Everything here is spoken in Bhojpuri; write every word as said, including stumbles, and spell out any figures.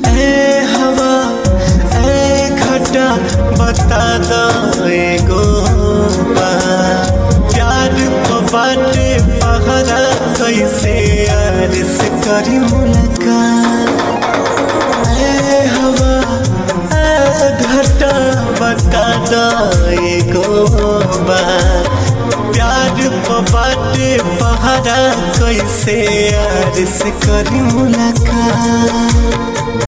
ए हवा ए घटा बता दो एगो बात, प्यार को बाटे पहरा कैसे यार से करी मुलाकात। ए हवा ए घटा बता दो एगो बात, प्यार को बाटे पहरा कैसे यार से करी मुलाकात।